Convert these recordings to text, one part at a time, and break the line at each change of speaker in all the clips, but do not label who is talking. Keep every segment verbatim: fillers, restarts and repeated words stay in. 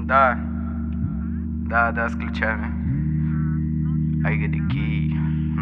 Да, да, да, с ключами. I got the key.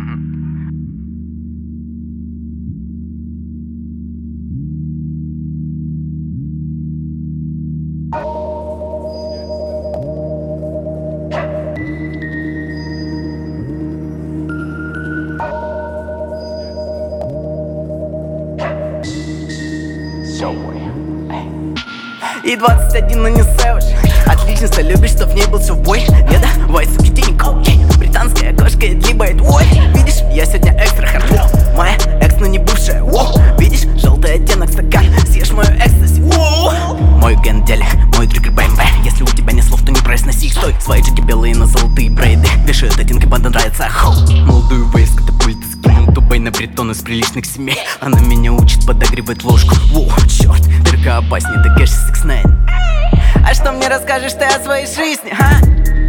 И двадцать один, но не сэвэдж. Отличница, любишь, чтоб в ней был все в бой. Не давай, суки, денег, окей. Британская кошка, либает, ой. Видишь, я сегодня экстра хардкор. Моя экс, но не бывшая, воу. Видишь, желтый оттенок стакан. Съешь мою экстази, воу. Мой ген деле, мой триггер бэмбэ. Если у тебя нет слов, то не произноси их, стой. Свои джеки белые на золотые брейды. Вешают один, банда нравится, хоу. Молодую вейс, катапульты скинул Дубай на бритон из приличных семей. Она меня учит подогревать ложку, воу, черт. Дырка опаснее, ты кэш шесть девять. А что мне расскажешь ты о своей жизни, а?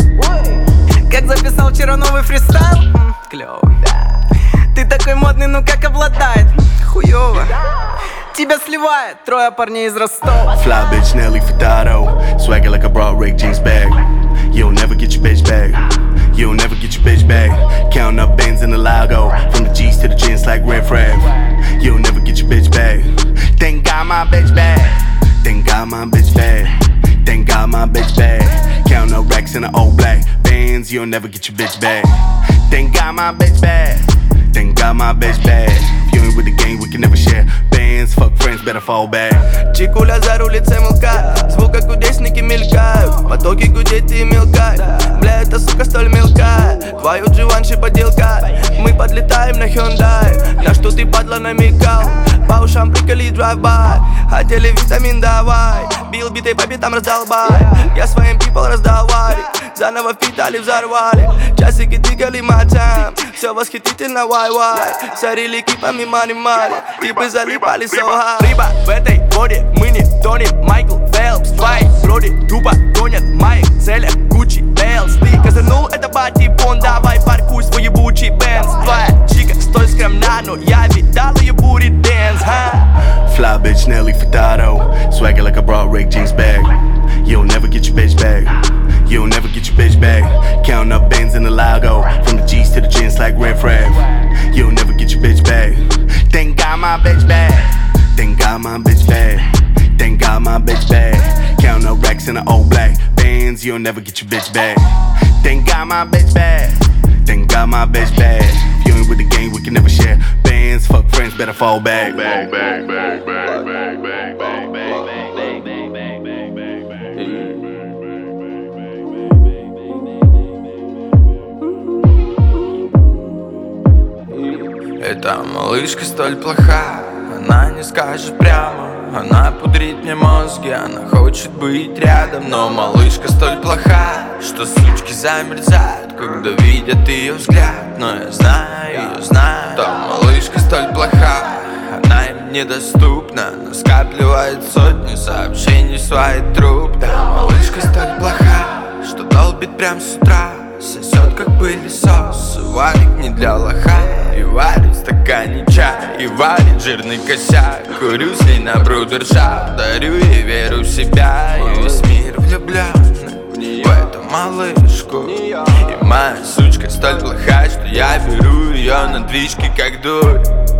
Как записал вчера новый фристайл? М, клёво. Ты такой модный, ну как обладает? Хуёво. Тебя сливает трое парней из Ростова.
Fly bitch Nelly Furtado, swagger like a broad Rick jeans bag. You'll never get your bitch back. You'll never get your bitch back. Counting up bands in the Lago, from the G's to the gents like Red Frag. You'll never get your bitch back. Thank God my bitch back. Thank God my bitch back. Thank God my bitch back. Counting up racks in the old black bands. You'll never get your bitch back. Thank God my bitch back. Thank God my bitch back. If you ain't with the gang, we can never share bands. Fuck friends, better fall back.
Чикуля за рулицей мелка, звук как кудесники мелькают. Потоки гудеть и мелкать. Бля, эта сука столь мелкая. Твою Дживанши поделка. Мы подлетаем на Hyundai. На что ты, падла, намекал? По ушам приколи drive-by. Хотели витамин, давай. Бил битой по битам, раздолбай. Я своим people раздавали. Заново впитали, взорвали. Часики тикали, мачам. Все восхитительно, вай-вай. Сорили кипами, мани-мани. Типы залипали, so high. Рыба в этой воде, мы не тонем. Майкл Фелпс, твои броди тупо гонят в моих целях Гуччи Бэлс. Ты козырнул, это батипон. Давай паркуй свой ебучий Бенз. Твоя чика столь скромна, но я видал ее бури дэнс, ха.
Fly bitch Nelly Furtado, swagger like a broad Rick jeans bag. You'll never get your bitch back. You'll never get your bitch back. Counting up bands in the Lago, from the G's to the gents like Red Frag. You'll never get your bitch back. Thank God my bitch back. Thank God my bitch back. Thank God my bitch back. Counting up racks in the old black bands. You'll never get your bitch back. Thank God my bitch back. Thank God my bitch back. If you ain't with the gang, we can never share bands. Fuck friends, better fall back. Back, back, back, back, back, back, back, back.
Эта малышка столь плоха, она не скажет прямо. Она пудрит мне мозги, она хочет быть рядом. Но малышка столь плоха, что сучки замерзают, когда видят ее взгляд. Но я знаю, ее знаю. Та малышка столь плоха, она им недоступна, но скапливает сотни сообщений в своей трубке. Та малышка столь плоха, что долбит прям с утра, сосет как пылесос. Варик не для лоха, и варит в стакане чай, и варит жирный косяк. Курю с ней на брудершафт, дарю ей веру в себя. И весь мир влюблен в эту малышку. И моя сучка столь плоха, что я беру ее на движке как дурь.